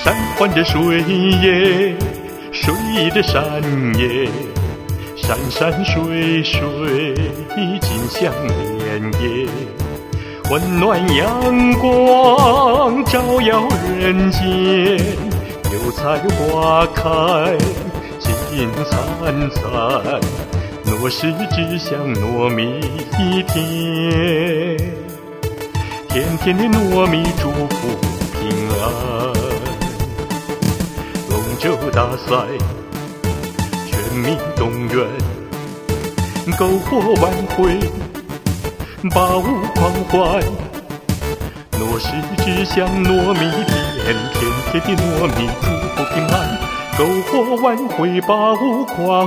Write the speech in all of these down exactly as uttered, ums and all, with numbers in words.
山环着水耶，水着山耶，山山水水紧相连耶。温暖阳光照耀人间，油菜花开金灿灿，糯石只香糯米甜，甜甜的糯米祝福平安。龙舟大赛全民动员，篝火晚会把舞狂欢，糯石只香糯米甜，甜甜的糯米祝福平安。篝火晚会把舞狂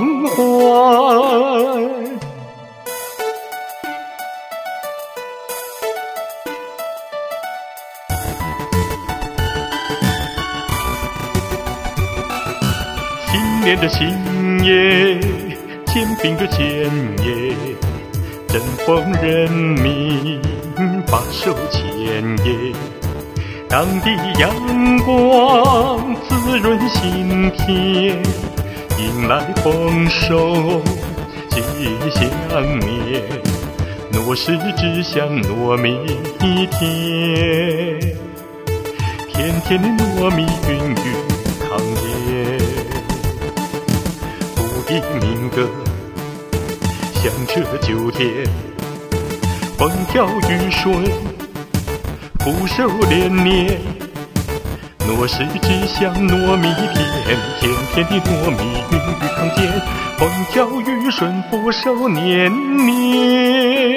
欢，心连着心耶，肩并着肩耶，振奋人民把手牵耶。当地阳光滋润心田，迎来丰收吉祥年。糯石只香糯米甜，甜甜的糯米孕育康健。不敌民歌响彻九天，风调雨顺福寿连年。糯石只香糯米甜，甜甜的糯米孕育康健。风调雨顺福寿年年。